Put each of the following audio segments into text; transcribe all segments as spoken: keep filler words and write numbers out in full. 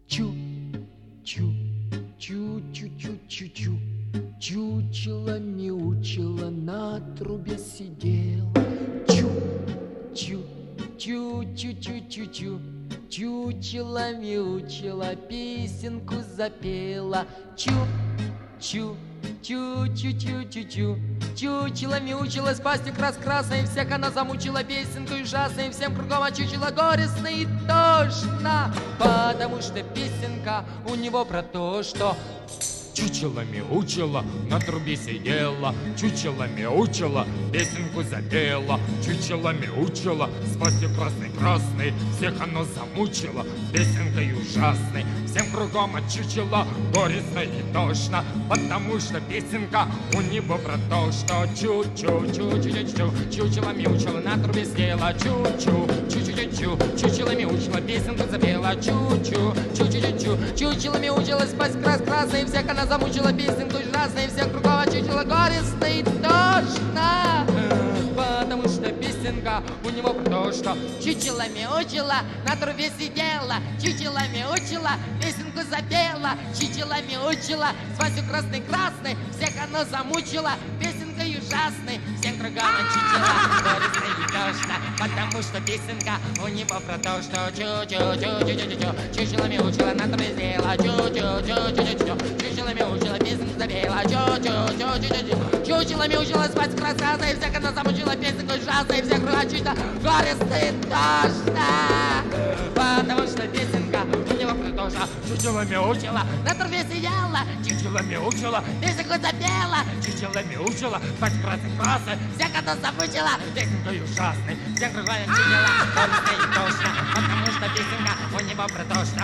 Чу, чу, чу, чу, чу, чу, чу. Чучело мяучело на трубе сидела. Чу, чу, чу, чу, чу, чу, чу. Чучело мяучело, песенку запела. Чу, чу, чу, чу, чу, чу, чу. Чучело мяучело, с пастью крас-красной, всех она замучила песенкой ужасной, всем кругом очучила горестно и тошно, потому что песенка у него про то, что чучело мяучело, на трубе сидела, чучело мяучело, песенку запела, чучело мяучело, с пастью красной-красной, всех оно замучило, песенкой ужасной, всем кругом очучило, горестно и тошно, потому что песенка у него про то, что чу-чу-чу-чу-чу-чу, чучело мяучело, на трубе сидела, чу-чу, чу-чу-чу-чу, чучело мяучело, песенку запела, чу-чу, чу-чу-чу-чу, чучело мяучело, с пастью красной-красной, всех оно замучила песенку ужасной, всех кругом очутила горестно и тошно, потому что песенка у него про то, что чучело мяучело, на трубе сидела, чучело мяучело, песенку запела, чучело мяучело, с пастью красной-красной, всех оно замучило, песенкой ужасной, всем кругом очутила горестно и тошно, потому что песенка у него про то, что чу-чу-чу-чу-чу-чу, чучело мяучело, на трубе сидела, чу-чу-чу-чу-чу-чу, чучело мяучело, песенку запела, чу-чу-чу-чу-чу-чу, чучело мяучело, спать красавцей, всех она замучила, песенку ужасной, всех кругом чуть-то горестно и тошно, потому что песенка у него про то, что чучело мяучело, на трубе сидела, чучело мяучело, песенку запела, чучело мяучело, спать красавцей, всех она замучила, песенкой ужасной, всех кругом чучело горестно и тошно, потому что песенка у него про то, что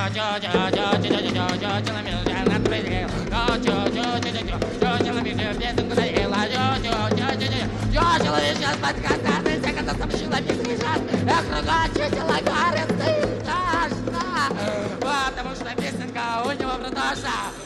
чучело мяучело, на трубе сидела, чучело мяучело, песенку запела, чучело мяучело, спать красавцей, всех она замучила, песенку ужасной, всех кругом чучело горестно и тошно, потому что песенка у него про то, что